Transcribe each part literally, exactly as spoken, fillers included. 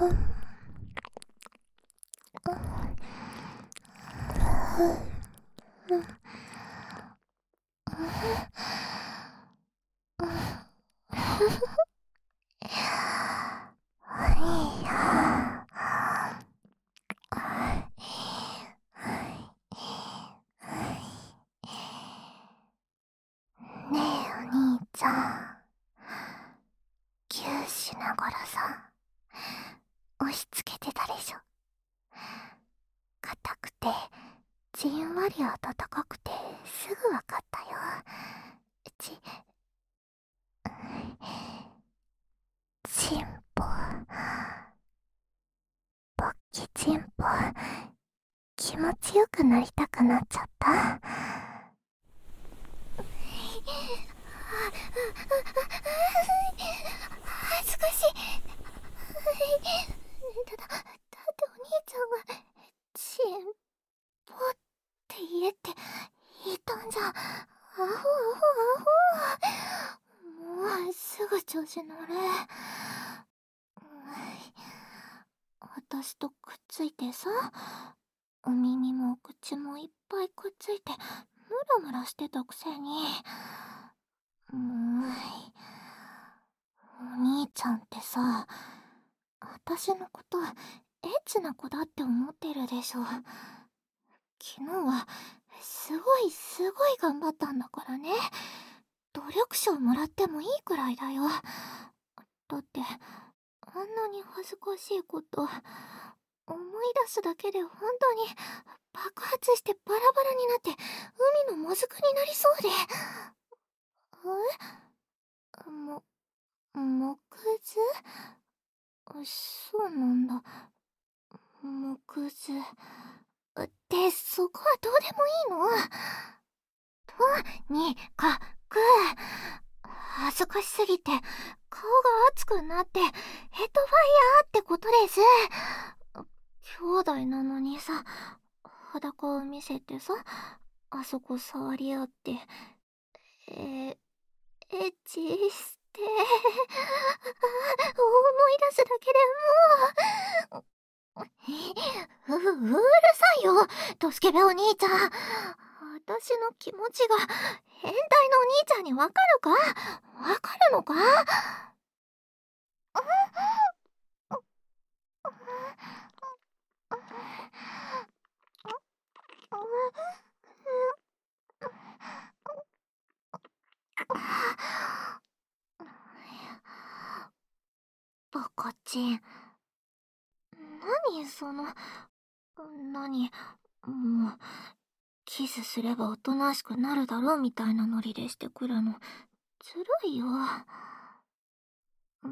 ねえお兄ちゃん、ギューしながらさ、押し付けてたでしょ。硬くてじんわり温かくてすぐわかったよ。ちチンポ、ポッキチンポ、気持ちよくなりたくなっちゃった。恥ずかしい。だ、だ、だってお兄ちゃんがチンポって言えって言ったんじゃ。アホアホアホ。もうすぐ調子乗る。私とくっついてさ、お耳もお口もいっぱいくっついてムラムラしてたくせに。もうお兄ちゃんってさ、私のことエッチな子だって思ってるでしょ。昨日はすごいすごい頑張ったんだからね。努力賞もらってもいいくらいだよ。だってあんなに恥ずかしいこと思い出すだけで本当に爆発してバラバラになって海のもずくになりそうで。えも、木図？そうなんだ。木図ってそこはどうでもいいの？とにかく恥ずかしすぎて顔が熱くなってヘッドファイヤーってことです。兄弟なのにさ、裸を見せてさ、あそこ触り合って、えー、エッチして思い出すだけでもうう, うるさいよ、ドスケベお兄ちゃん。私の気持ちが変態のお兄ちゃんにわかるか？わかるのか？バカチン、何その、何、もうキスすればおとなしくなるだろうみたいなノリでしてくるのずるいよ。うん、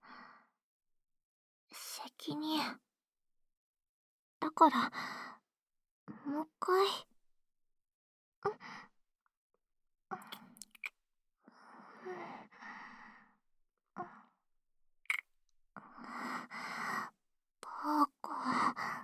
責任だから、もう一回。バカ。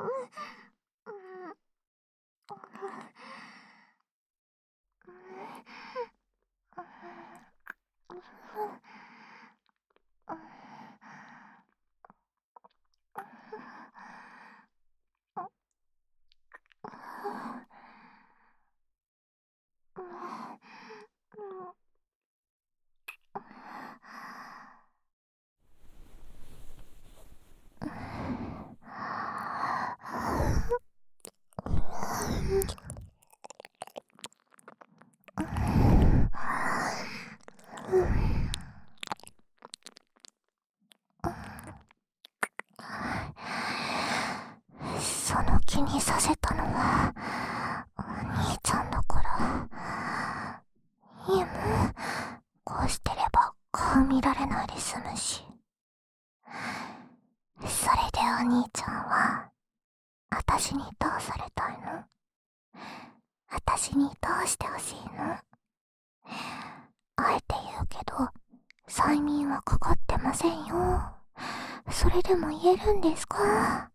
その気にさせたのはお兄ちゃんだから。いいもん、こうしてれば顔見られないで済むし。それでお兄ちゃんは私にどうされたいの？私にどうしてほしいの？あえて言うけど、催眠はかかってませんよ。それでも言えるんですか？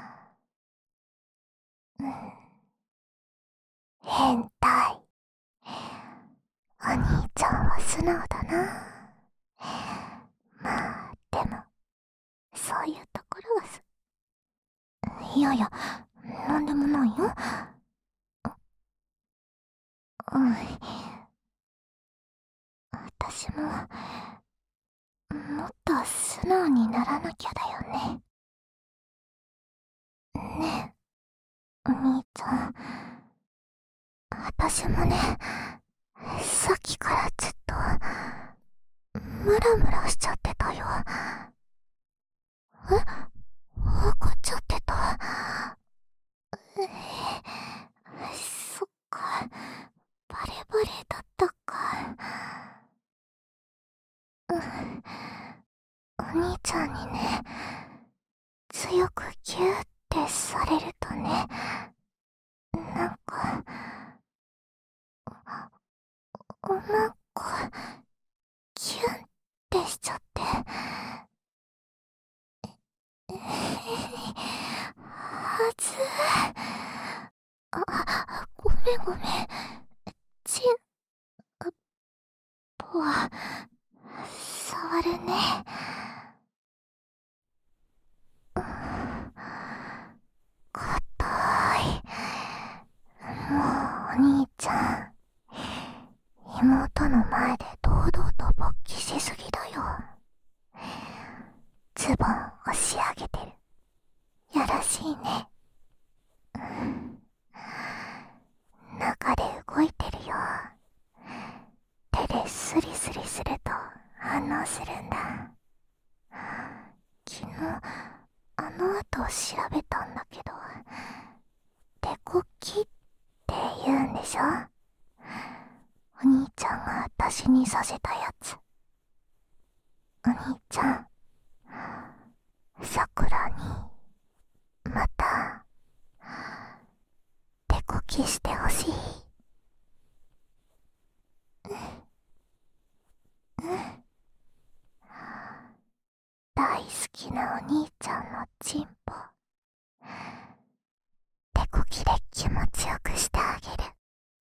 うん、変態。お兄ちゃんは素直だな。まあでもそういうや、なんでもないよ。うん。私も、もっと素直にならなきゃだよね。ねえ、お兄ちゃん。私もね、さっきからずっと、ムラムラしちゃってたよ。え？わかっちゃってた。えー、そっか。バレバレだったか。うん。お兄ちゃんにね、強くギューってされるとね、なんか、なんか、キュンってしちゃって。えへへ、はずー。あ、ごめんごめん。チン、ポは、触るね。硬い。もうお兄ちゃん、妹の前で堂々と勃起しすぎだよ。ズボン押し上げてる。やらしいね。中で動いてるよ。手でスリスリすると反応するんだ。昨日あの後調べたんだけど、手こきって言うんでしょ。お兄ちゃんが私にさせたやつ。お兄ちゃん、さくらにまた手こきしてほしい。うん。大好きなお兄ちゃんのチンポ、手こきで気持ちよくしてあげる。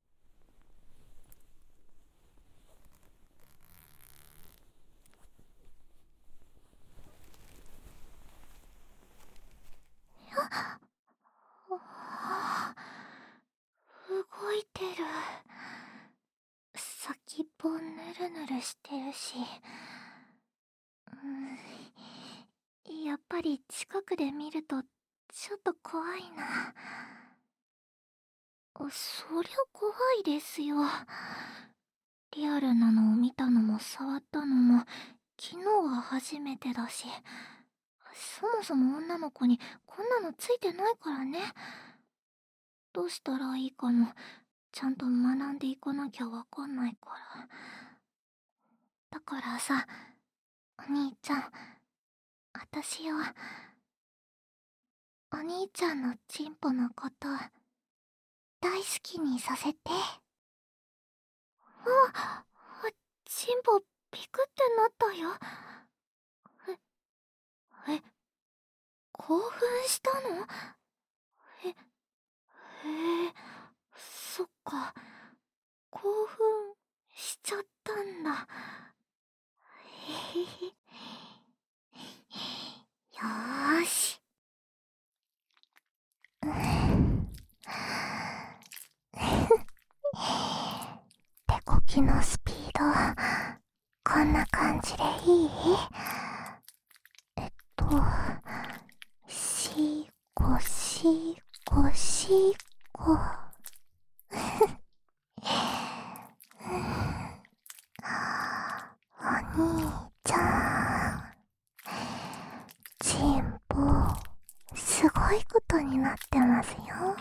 動いてる。先っぽぬるぬるしてるし、うん、やっぱり近くで見るとちょっと怖いな。そりゃ怖いですよ。リアルなのを見たのも触ったのも昨日は初めてだし、そもそも女の子にこんなのついてないからね。どうしたらいいかもちゃんと学んでいかなきゃわかんないから。だからさ、お兄ちゃん、私を、お兄ちゃんのチンポのこと大好きにさせて。あ、チンポピクってなったよ。え、え、興奮したの？え、へえ、そっか、興奮しちゃったんだ。へへへ。よーし。うん。手こきのスピード、こんな感じでいい？えっと、しこしこしこ。お兄ちゃん、チンポ、すごいことになってますよ。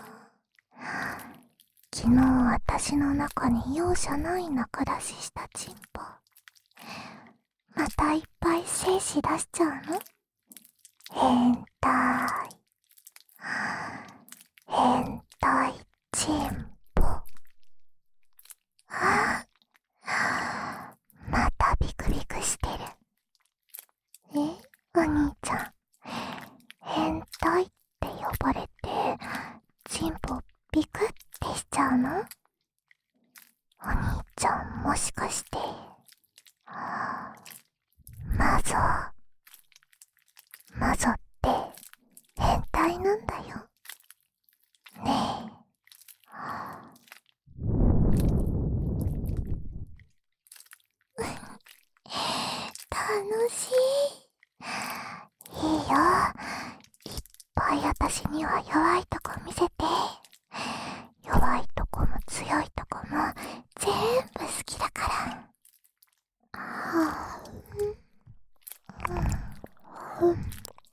昨日私の中に容赦ない中出ししたチンポ、またいっぱい精子出しちゃうの？変態。変態チンポ。ああ、またビクビクしてる。え、お兄ちゃん、変態って呼ばれてチンポビクってしちゃうの？お兄ちゃん、もしかしてマゾマゾって楽しい。いいよ。いっぱい私には弱いとこ見せて。弱いとこも強いとこも全部好きだから。はぁ、うん、うん、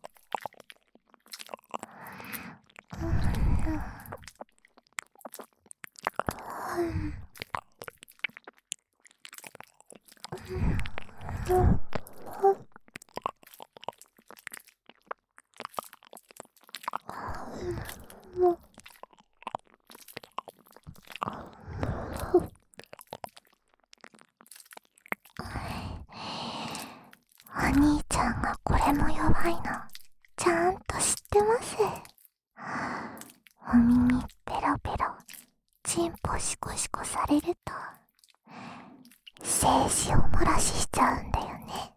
お兄ちゃんがこれも弱いのちゃんと知ってます。お耳ペロペロチンポシコシコされると精子を漏らししちゃうんだよね。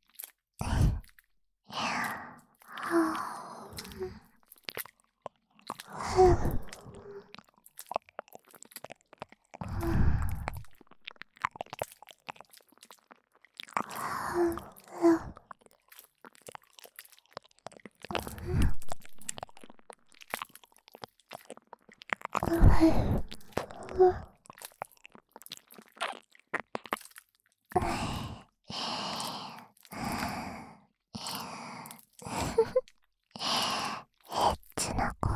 はぁ、エッチな声。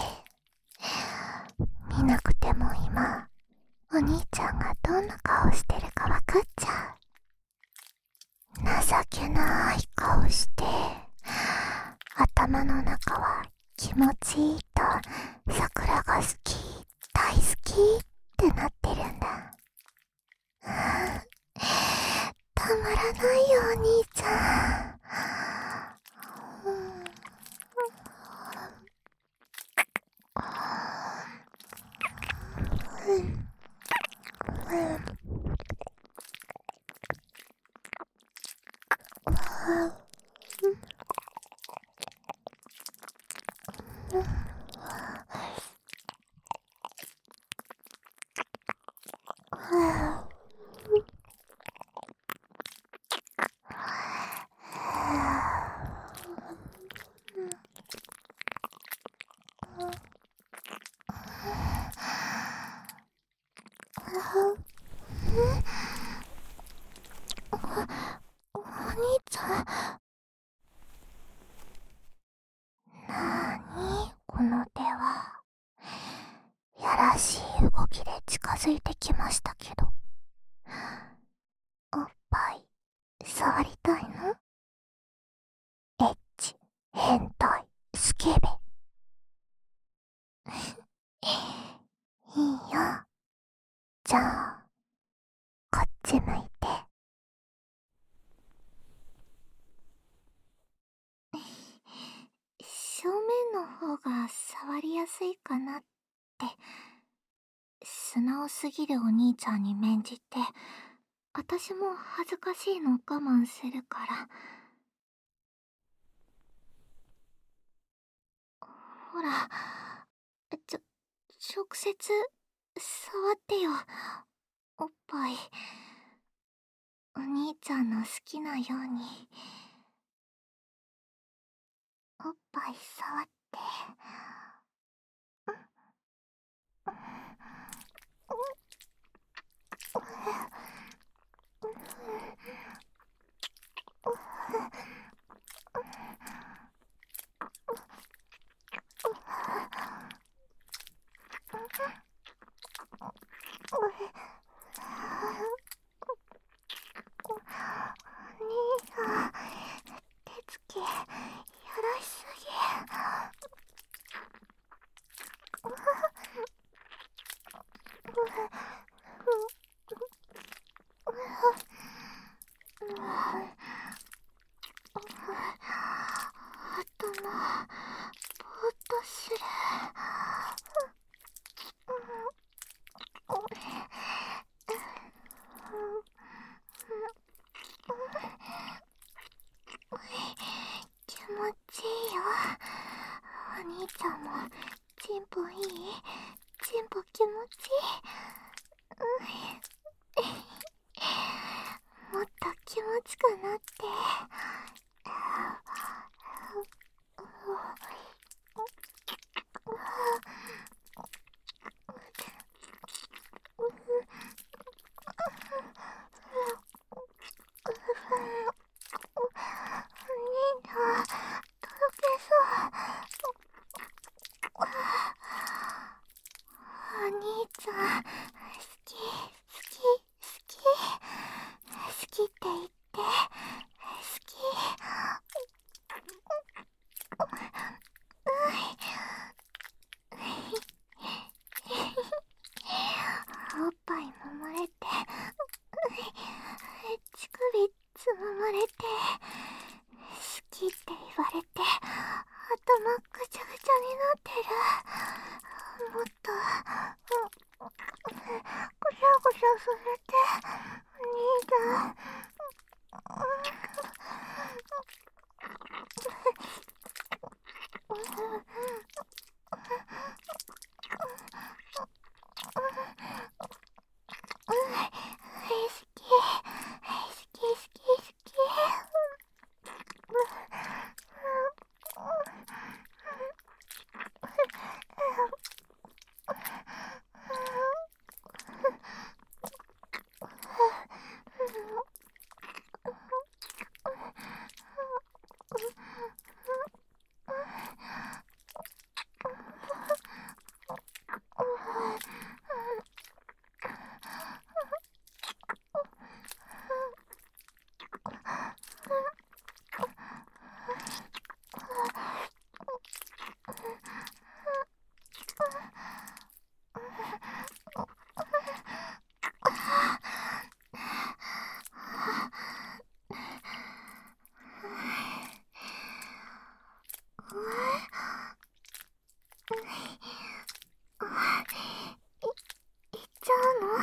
見なくても今お兄ちゃんがどんな顔してるかわかっちゃう。情けない顔して頭の中は気持ちいいと桜が好き大好きってなってるんだ。たまらないよお兄ちゃん。お兄ちゃん、なーにこの手は。やらしい動きで近づいてきましたけど、おっぱい触りたいの？エッチ、変態、スケベ。いいよ。じゃあこっち向いて。正面の方が触りやすいかなって素直すぎるお兄ちゃんに免じて、私も恥ずかしいの我慢するから。ほら、ちょ直接触ってよ、おっぱい。お兄ちゃんの好きなようにおっぱい触って。お兄さん、手つきやらしすぎ。 ちくなって。とろけそう。お兄ちゃん、好き、好き、好き。好きって言って、好き。おっぱい揉まれて、乳首つままれて、好きって言われて、頭ぐちゃぐちゃになってる。もっと、ぐしゃぐしゃさせて、お兄ちゃん。好き、好き、好き、好き。行っちゃうの？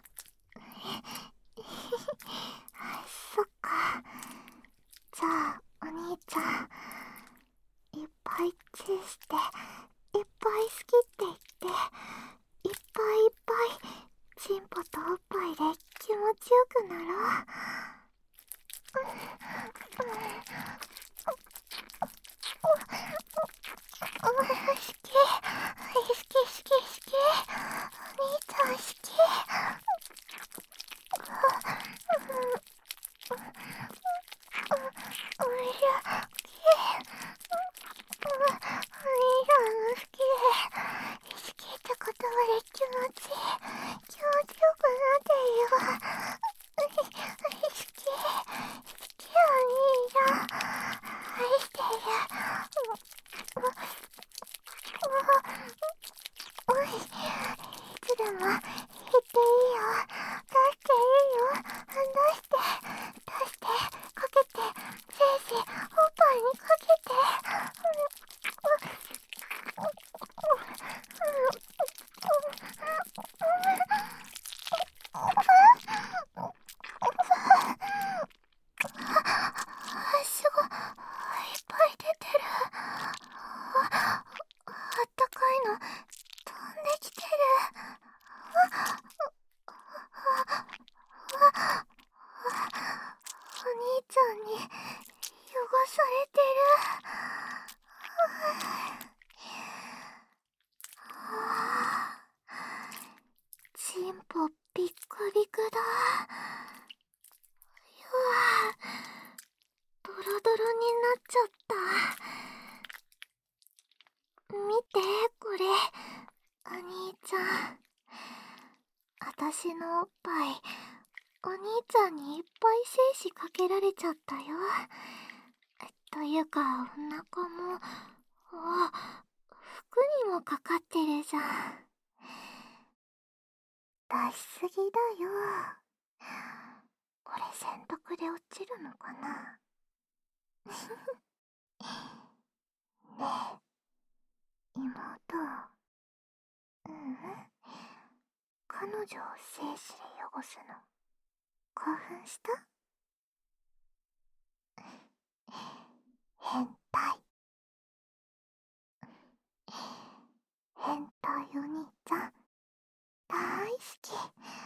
そっか。じゃあお兄ちゃん、いっぱいチューして、いっぱい好きって言って、いっぱいいっぱいチンポとおっぱいで気持ちよくなろう。好き、好き、好き、好き。お兄ちゃん好き。おいしゃ、好き。お兄ちゃん好き。好きって言葉で気持ちいい。気持ちよくなってるよ。好き、好き、お兄ちゃん。愛してる。おい、いつでも言っていいよ。出していいよ。出して、出して、かけて、せいせい、おっぱいにかけて。すごい、いっぱい出てる。あ、あったかいの飛んできてる。お兄ちゃんに汚されてる。チンポビックビクだ。うわ、ドロドロになっちゃった。見て、これ。お兄ちゃん。あたしのおっぱい、お兄ちゃんにいっぱい精子かけられちゃったよ。というか、お腹も、わ、服にもかかってるじゃん。出しすぎだよ。これ洗濯で落ちるのかな。ねえ、妹。ううん。彼女を精子で汚すの、興奮した？変態。変態お兄ちゃん、大好き。